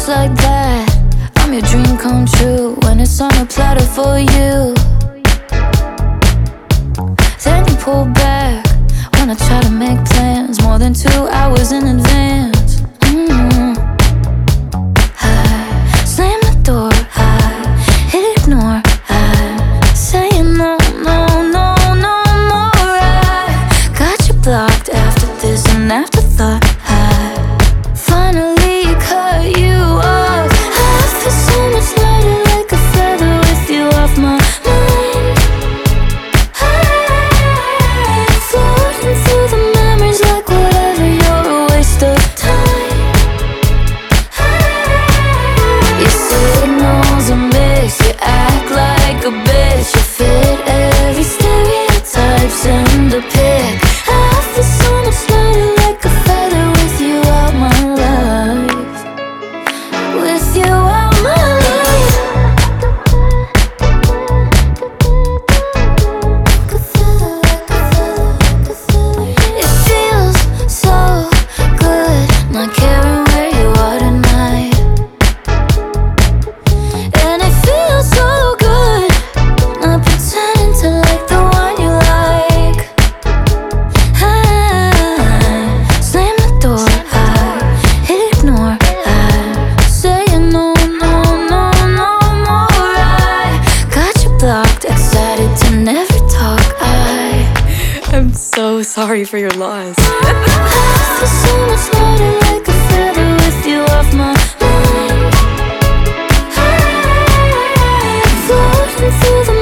Just like that, I'm your dream come true when it's on a platter for you. Then you pull back when I try to make plans more than 2 hours in advance. I slam the door, I hit ignore, I say no, no, no, no more. I got you blocked after this, an afterthought. I finally cut you off. I feel so much lighter, like a feather with you off my mind. I'm floating through the memories like whatever, you're a waste of time. Your signals are mixed, you act like a bitch. You fit every stereotype, send a pic. I feel so much lighter, like a feather with you out my life. With you out my life. It feels so good not caring where you are tonight. And it feels so good not pretending to like the one you like. I slam the door, I hit ignore, I say no, no, no, no more. I got you blocked, excited to never talk. I'm so sorry for your loss. I feel so much lighter, like a feather with you off my mind. I'm floating through the